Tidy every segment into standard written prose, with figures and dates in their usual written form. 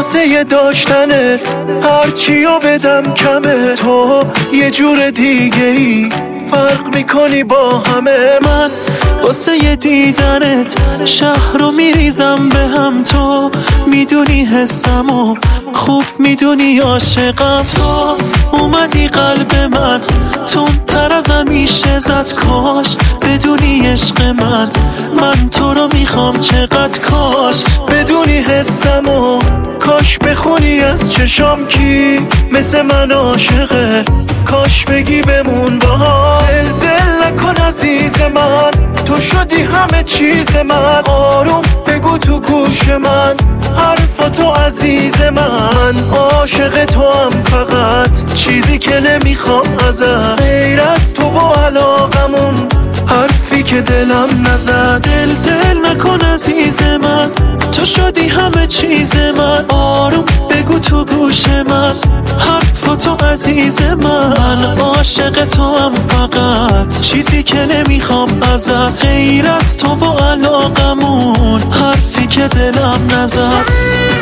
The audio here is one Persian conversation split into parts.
واسه داشتنت هرچیو بدم کمه. تو یه جور دیگه ای فرق میکنی با همه. من واسه دیدنت شهر رو میریزم به هم. تو میدونی حسمو خوب میدونی عاشقم. تو اومدی قلب من تندتر از همیشه زد. کاش بدونی عشق من تو رو میخوام چقدر. کاش بدونی حسمو کاش بخونی از چشام کی مثل من عاشقه. کاش بگی بمون با هم. دل نکن عزیز من تو شدی همه چیز من. آروم بگو تو گوش من حرفاتو عزیز من. عاشق تو هم فقط چیزی که نمیخوام ازت غیر از تو و علاقمون حرفی که دلم نزد. دل نکن عزیز من تو شدی همه چیز من. آروم بگو تو گوش من حرفاتو عزیز من. عاشق تو هم فقط چیزی که نمیخوام ازت غیر از تو و علاقمون حرفی که دلم نزد.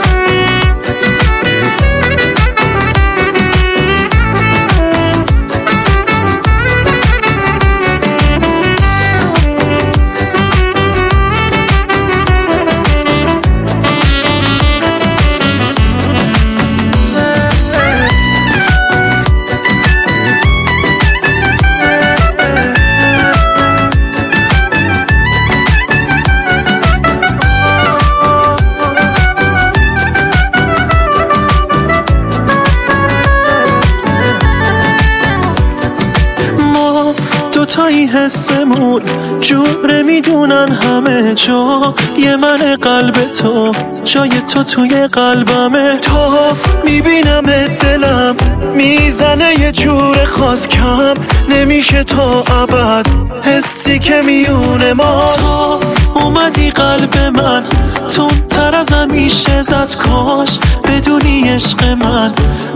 دوتایی حسمون جوره میدونن همه جا. یه من قلب تو جای تو توی قلبمه. تو میبینم دلم میزنه یه جور خاص کم نمیشه تا ابد حسی که میونه ما. تو اومدی قلب من تندتر از همیشه زد. کاش بدونی عشق من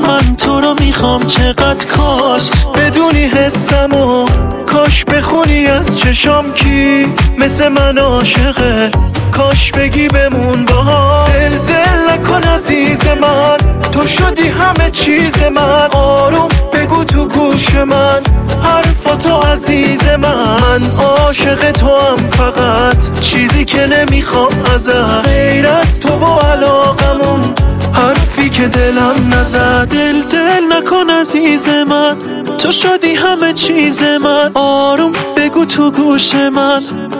تو رو میخوام چقدر. کاش بدونی حسمو کاش بخونی از چشام کی مثل من عاشقه. کاش بگی بمون با هم. دل نکن عزیز من تو شدی همه چیز من. آروم بگو تو گوش من حرفاتو عزیز من. عاشق تو هم فقط چیزی که نمیخوام ازت غیر از تو و علاقمون حرفی که دلم نزد. دل نکن عزیز من تو شدی همه چیز من. آروم بگو تو گوش من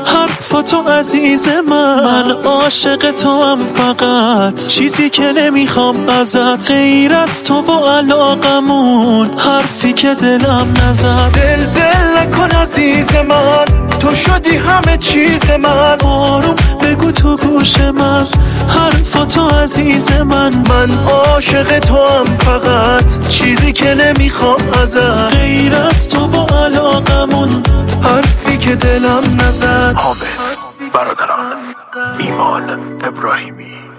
حرفاتو عزیز من. عاشق تو هم فقط چیزی که نمیخوام ازت غیر از تو و علاقمون حرفی که دلم نزد. دل نکن عزیز من تو شدی همه چیز من. آروم بگو تو گوش من حرفاتو عزیز من. عاشق تو هم فقط چیزی که نمیخوام ازت غیر از تو و علاقمون حرفی که دلم نزد. حامد برادران ایمان ابراهیمی.